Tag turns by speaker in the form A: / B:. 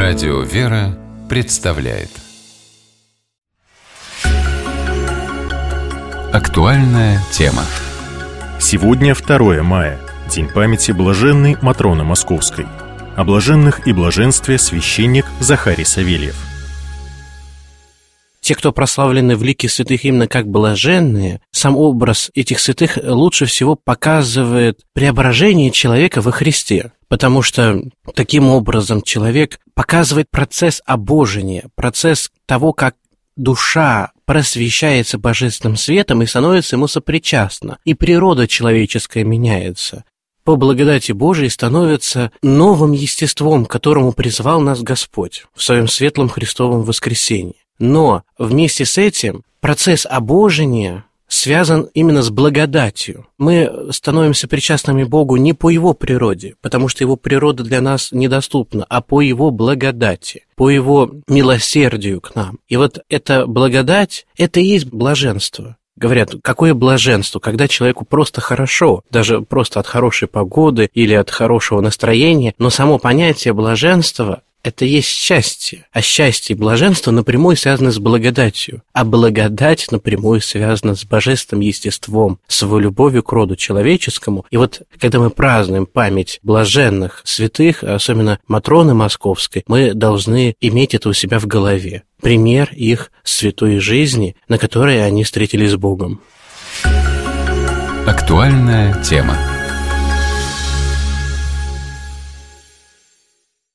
A: Радио «Вера» представляет актуальная тема.
B: Сегодня 2 мая, день памяти блаженной Матроны Московской. О блаженных и блаженстве священник Захарий Савельев.
C: Те, кто прославлены в лике святых именно как блаженные, сам образ этих святых лучше всего показывает преображение человека во Христе, потому что таким образом человек показывает процесс обожения, процесс того, как душа просвещается божественным светом и становится ему сопричастна, и природа человеческая меняется. По благодати Божией становится новым естеством, к которому призвал нас Господь в своем светлом Христовом воскресении. Но вместе с этим процесс обожения связан именно с благодатью. Мы становимся причастными Богу не по Его природе, потому что Его природа для нас недоступна, а по Его благодати, по Его милосердию к нам. И вот эта благодать, это и есть блаженство. Говорят, какое блаженство, когда человеку просто хорошо, даже просто от хорошей погоды или от хорошего настроения, но само понятие блаженства – это есть счастье, а счастье и блаженство напрямую связаны с благодатью, а благодать напрямую связана с божественным естеством, с его любовью к роду человеческому. И вот, когда мы празднуем память блаженных святых, особенно Матроны Московской, мы должны иметь это у себя в голове, пример их святой жизни, на которой они встретились с Богом.
A: Актуальная тема.